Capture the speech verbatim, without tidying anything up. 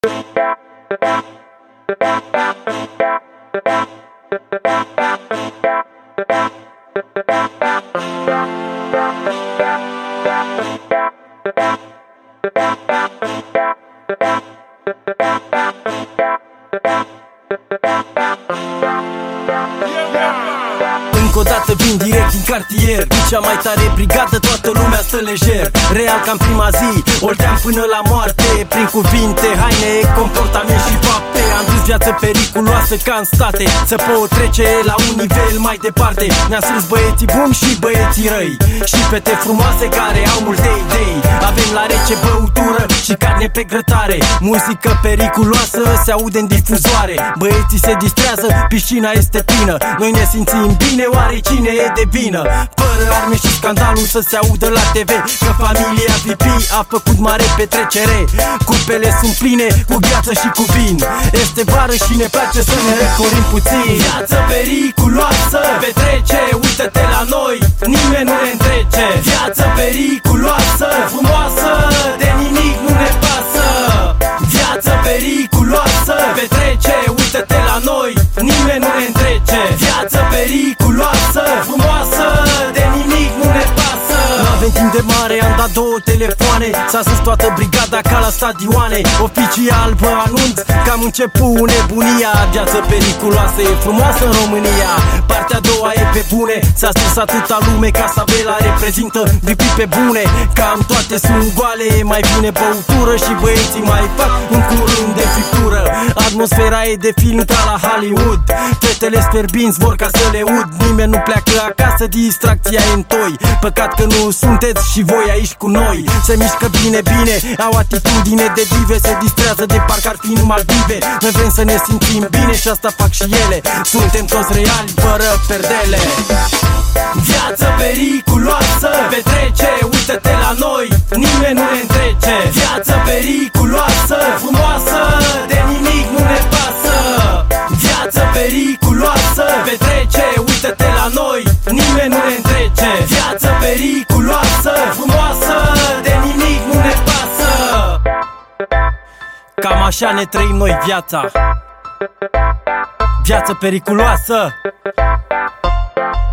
Încă o dată vin direct din cartier, cea mai tare brigadă, toată lumea stă lejer. Real ca în prima zi, olteam până la moarte, prin cuvinte, haine, comportament și fapte. Am dus viață periculoasă ca în state, să pot trece la un nivel mai departe. Ne-am strâns băieții buni și băieții răi, și fete frumoase care au multe idei. Avem la rece băutură și carne pe grătare, muzică periculoasă se aude în difuzoare. Băieții se distrează, piscina este plină, noi ne simțim bine, oare cine e de vină? Fără arme și scandalul să se audă la T V că familia V P a făcut mare petrecere. Cupele sunt pline cu gheață și cu vin, este vară și ne place să ne recorim puțin. Viață periculoasă, petrece, uită-te la noi, nimeni nu ne întrece. Viață periculoasă, frumoasă, de nimic nu ne pasă. Viață periculoasă, petrece, uită-te la noi, nimeni nu ne întrece. Viață periculoasă, frumoasă, de nimic nu ne pasă. N-avem timp de mare, am dat două telefoane, s-a sus toată brigada ca la stadioane. Oficial vă anunț că am început nebunia. Viață periculoasă e frumoasă în România. Partea a doua e pe bune, s-a strâns atâta lume, Casabela reprezintă V P pe bune. Cam toate sunt goale, mai bine băutură și băieții mai fac un curând de friptură. Atmosfera e de film ca la Hollywood, fetele sferbinți vor ca să le ud. Nimeni nu pleacă acasă, distracția e în toi. Păcat că nu sunteți și voi aici cu noi. Se mișcă bine, bine, au atitudine de dive, se distrează de parcă ar fi în Maldive. Noi vrem să ne simțim bine și asta fac și ele, suntem toți reali, fără perdele. Viață periculoasă, petrece, uită-te la noi, nimeni nu ne întrece. Viață periculoasă, frumoasă, de nimic nu ne pasă. Viață periculoasă, petrece, uită-te la noi, nimeni nu ne întrece. Viață periculoasă, frumoasă, de nimic nu ne pasă. Cam așa ne trăim noi viața. Viață periculoasă.